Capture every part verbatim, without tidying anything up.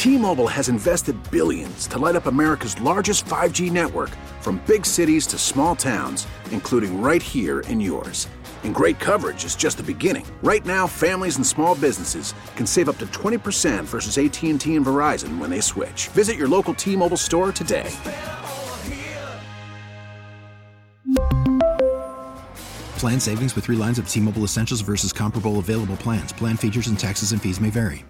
T-Mobile has invested billions to light up America's largest five G network, from big cities to small towns, including right here in yours. And great coverage is just the beginning. Right now, families and small businesses can save up to twenty percent versus A T and T and Verizon when they switch. Visit your local T-Mobile store today. Plan savings with three lines of T-Mobile Essentials versus comparable available plans. Plan features and taxes and fees may vary.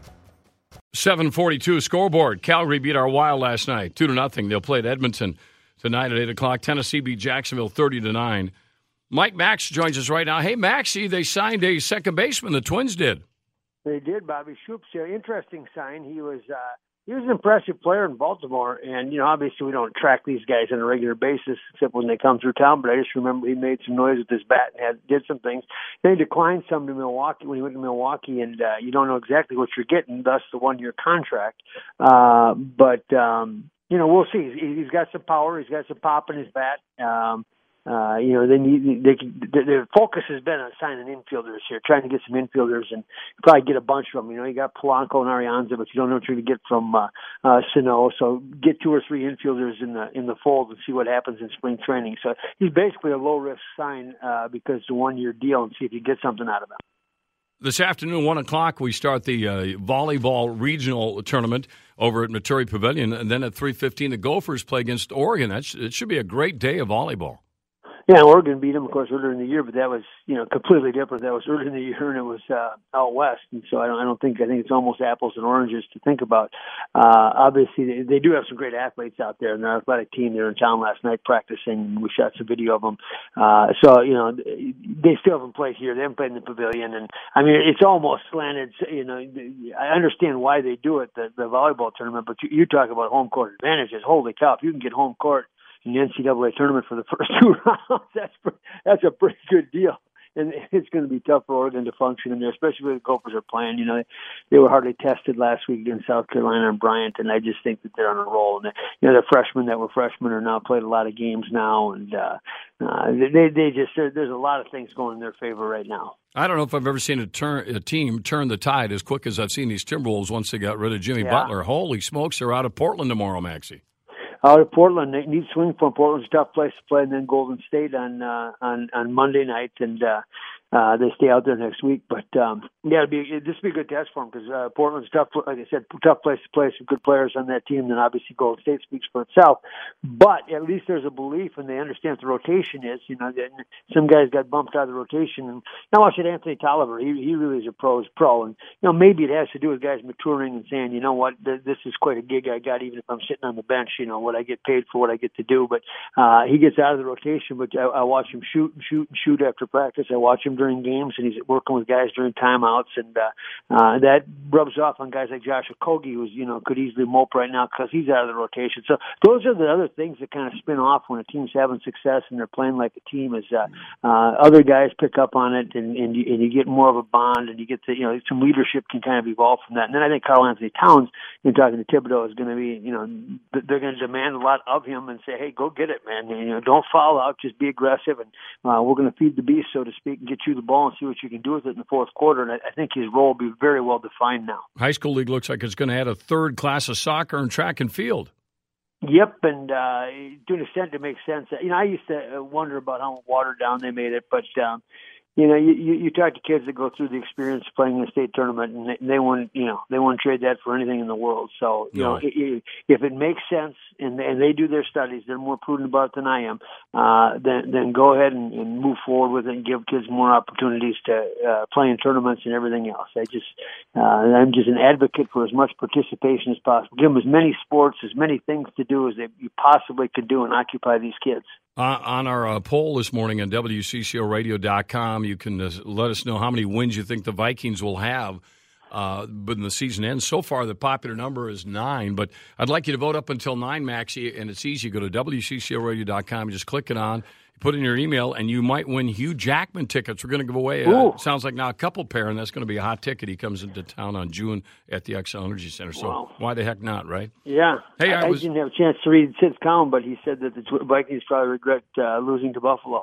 seven forty-two scoreboard. Calgary beat our Wild last night, two to nothing. They'll play at Edmonton tonight at eight o'clock. Tennessee beat Jacksonville thirty to nine. Mike Max joins us right now. Hey, Maxie, they signed a second baseman. The Twins did. They did. Bobby Shoop's an interesting sign. He was uh, he was an impressive player in Baltimore, and you know, obviously we don't track these guys on a regular basis except when they come through town. But I just remember he made some noise with his bat and had, did some things. Then he declined some to Milwaukee when he went to Milwaukee, and uh, you don't know exactly what you're getting. Thus, the one-year contract. Uh, but um, you know, we'll see. He's got some power. He's got some pop in his bat. Um, Uh, you know, then you, they, they, their focus has been on signing infielders here, trying to get some infielders and probably get a bunch of them. You know, you got Polanco and Arianza, but you don't know what you're going to get from uh, uh, Sano. So get two or three infielders in the in the fold and see what happens in spring training. So he's basically a low risk sign uh, because it's a one year deal, and see if you get something out of him. This afternoon, one o'clock, we start the uh, volleyball regional tournament over at Maturi Pavilion, and then at three fifteen, the Gophers play against Oregon. That sh- it should be a great day of volleyball. Yeah, Oregon beat them, of course, earlier in the year, but that was, you know, completely different. That was earlier in the year, and it was uh, out west, and so I don't, I don't think, I think it's almost apples and oranges to think about. Uh, obviously, they, they do have some great athletes out there, and their athletic team, they were in town last night practicing, and we shot some video of them. Uh, so, you know, they still haven't played here. They haven't played in the pavilion, and, I mean, it's almost slanted. You know, I understand why they do it, the, the volleyball tournament, but you, you talk about home court advantages. Holy cow, if you can get home court in the N C double A tournament for the first two rounds, that's that's a pretty good deal. And it's going to be tough for Oregon to function in there, especially when the Gophers are playing. You know, they, they were hardly tested last week against South Carolina and Bryant, and I just think that they're on a roll. And, they, you know, the freshmen that were freshmen are now played a lot of games now, and uh, uh, they they just there's a lot of things going in their favor right now. I don't know if I've ever seen a, turn, a team turn the tide as quick as I've seen these Timberwolves once they got rid of Jimmy Yeah. Butler. Holy smokes, they're out of Portland tomorrow, Maxie. Out of Portland, they need swing from Portland's a tough place to play, and then Golden State on uh, on on Monday night, and uh, uh, they stay out there next week. But um, yeah, it'll be this will be a good test for them because uh, Portland's tough. Like I said, tough place to play. Some good players on that team. Then obviously Golden State speaks for itself. But at least there's a belief, and they understand what the rotation is. You know, some guys got bumped out of the rotation, and now I said Anthony Tolliver. He he really is a pro's pro, and you know maybe it has to do with guys maturing and saying, you know what, th- this is quite a gig I got, even if I'm sitting on the bench. You know what I get paid for, what I get to do. But uh, he gets out of the rotation. But I, I watch him shoot and shoot and shoot after practice. I watch him during games, and he's working with guys during timeouts, and uh, uh, that rubs off on guys like Josh Okogie, who's you know could easily mope right now because he's out of the rotation. So those are the other things that kind of spin off when a team's having success and they're playing like a team. Is uh, uh, other guys pick up on it, and, and, you, and you get more of a bond, and you get to you know some leadership can kind of evolve from that. And then I think Karl Anthony Towns, in talking to Thibodeau, is going to be you know they're going to demand a lot of him and say, hey, go get it, man. You know, don't foul out, just be aggressive, and uh, we're going to feed the beast, so to speak, and get you the ball and see what you can do with it in the fourth quarter. And I, I think his role will be very well defined now. High school league looks like it's going to add a third class of soccer and track and field. Yep, and uh, to an extent it makes sense. You know, I used to wonder about how watered down they made it, but um, you know, you, you, you talk to kids that go through the experience of playing in a state tournament, and they, they wouldn't, you know, they wouldn't trade that for anything in the world. So, you No. know, if, if it makes sense and, and they do their studies, they're more prudent about it than I am. Uh, then, then go ahead and, and move forward with it and give kids more opportunities to uh, play in tournaments and everything else. I just, uh, I'm just an advocate for as much participation as possible. Give them as many sports, as many things to do as they, you possibly could do, and occupy these kids. Uh, on our uh, poll this morning on W C C O radio dot com, you can uh, let us know how many wins you think the Vikings will have uh, when the season ends. So far, the popular number is nine, but I'd like you to vote up until nine, Maxie, and it's easy. Go to W C C O radio dot com, just click it on, put in your email, and you might win Hugh Jackman tickets. We're going to give away, uh, sounds like now a couple pair, and that's going to be a hot ticket. He comes into town on June at the Xcel Energy Center, so Wow. why the heck not, right? Yeah. Hey, I, I was- I didn't have a chance to read Sid's column, but he said that the Vikings probably regret uh, losing to Buffalo.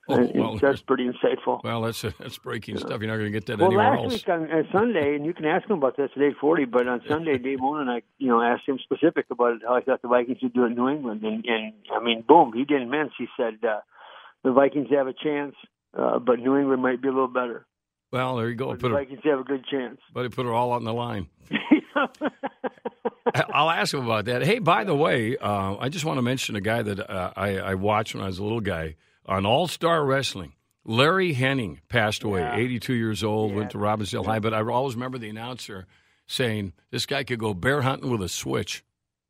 Oh, and, well, and that's pretty insightful. Well, that's that's breaking yeah. stuff. You're not going to get that well, anywhere last else. week on, on Sunday, and you can ask him about this at eight forty, but on Sunday, Dave Moon and I, you know, asked him specific about how I thought the Vikings would do in New England. And, and I mean, boom, he didn't mince. He said uh, the Vikings have a chance, uh, but New England might be a little better. Well, there you go. But put the her, Vikings have a good chance. But he put her all on the line. I'll ask him about that. Hey, by the way, uh, I just want to mention a guy that uh, I, I watched when I was a little guy on All-Star Wrestling. Larry Henning passed away, yeah. eighty-two years old, yeah. went to Robbinsdale High. But I always remember the announcer saying, this guy could go bear hunting with a switch.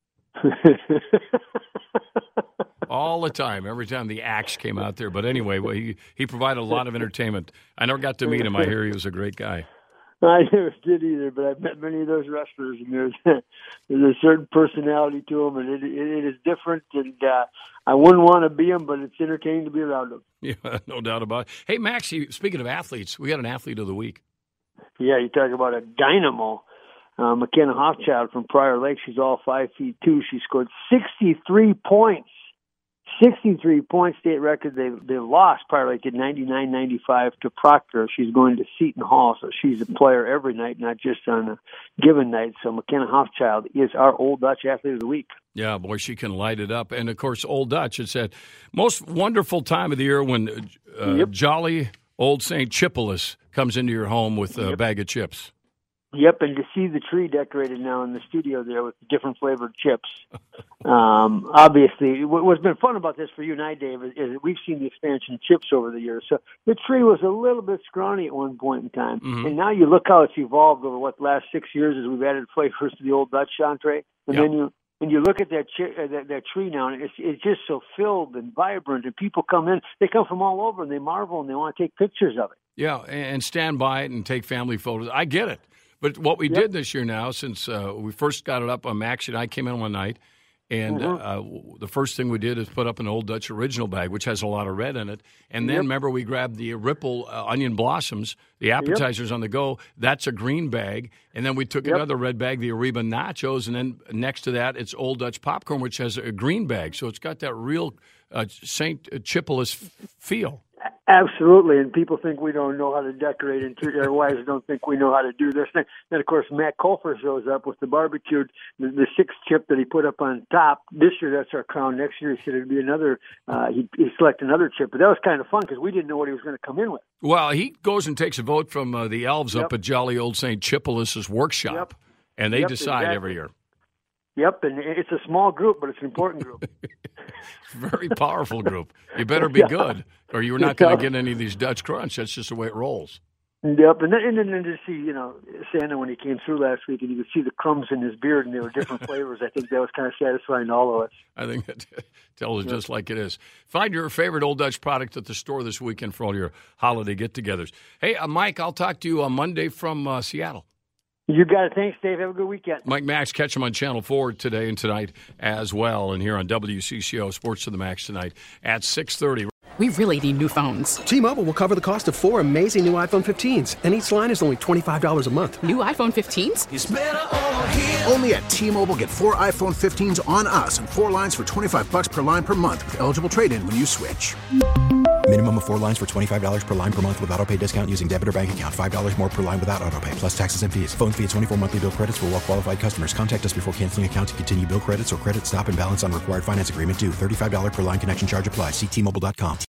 All the time, every time the axe came out there. But anyway, well, he, he provided a lot of entertainment. I never got to meet him. I hear he was a great guy. I never did either, but I've met many of those wrestlers, and there's there's a certain personality to them, and it it, it is different. And uh, I wouldn't want to be them, but it's entertaining to be around them. Yeah, no doubt about it. Hey, Max, speaking of athletes, we got an athlete of the week. Yeah, you talk about a dynamo. Uh, McKenna Hochschild from Prior Lake. She's all five feet two. She scored sixty-three points. sixty-three point state record. They they lost Prior Lake at ninety-nine ninety-five to Proctor. She's going to Seton Hall, so she's a player every night, not just on a given night. So McKenna Hochschild is our Old Dutch Athlete of the Week. Yeah, boy, she can light it up. And, of course, Old Dutch, it's that most wonderful time of the year when uh, yep. jolly old Saint Chipolis comes into your home with a yep. bag of chips. Yep, and to see the tree decorated now in the studio there with different flavored chips. Um, obviously, what's been fun about this for you and I, Dave, is, is we've seen the expansion of chips over the years. So the tree was a little bit scrawny at one point in time, mm-hmm. and now you look how it's evolved over what the last six years as we've added flavors to the Old Dutch entree, and yep. then you and you look at that, chi- uh, that that tree now, and it's it's just so filled and vibrant, and people come in, they come from all over, and they marvel and they want to take pictures of it. Yeah, and stand by it and take family photos. I get it. But what we yep. did this year now, since uh, we first got it up on Max and I came in one night, and mm-hmm. uh, the first thing we did is put up an Old Dutch original bag, which has a lot of red in it. And then, yep. remember, we grabbed the Ripple uh, onion blossoms, the appetizers yep. on the go. That's a green bag. And then we took yep. another red bag, the Ariba nachos, and then next to that, it's Old Dutch popcorn, which has a green bag. So it's got that real uh, Saint Chipolis feel. Absolutely, and people think we don't know how to decorate, and our wives don't think we know how to do this. Then, of course, Matt Colfer shows up with the barbecued, the, the sixth chip that he put up on top. This year, that's our crown. Next year, he said it'd be another. Uh, he he select another chip, but that was kind of fun because we didn't know what he was going to come in with. Well, he goes and takes a vote from uh, the elves yep. up at jolly old Saint Chipolis' workshop, yep. and they yep, decide exactly. every year. Yep, and it's a small group, but it's an important group. Very powerful group. You better be yeah. good, or you're not going to get any of these Dutch Crunch. That's just the way it rolls. Yep, and then, and then to see, you know, Santa when he came through last week, and you could see the crumbs in his beard, and they were different flavors. I think that was kind of satisfying to all of us. I think that tells it yep. just like it is. Find your favorite Old Dutch product at the store this weekend for all your holiday get-togethers. Hey, uh, Mike, I'll talk to you on Monday from uh, Seattle. You got it. Thanks, Dave. Have a good weekend. Mike Max, catch him on Channel four today and tonight as well, and here on W C C O Sports to the Max tonight at six thirty. We really need new phones. T-Mobile will cover the cost of four amazing new iPhone fifteens, and each line is only twenty-five dollars a month. New iPhone fifteens? It's better over here. Only at T-Mobile, get four iPhone fifteens on us and four lines for twenty-five dollars per line per month with eligible trade-in when you switch. Minimum of four lines for twenty-five dollars per line per month with autopay discount using debit or bank account. five dollars more per line without autopay, plus taxes and fees. Phone fee at twenty-four monthly bill credits for well-qualified customers. Contact us before canceling account to continue bill credits or credit stop and balance on required finance agreement due. thirty-five dollars per line connection charge applies. See T Mobile dot com.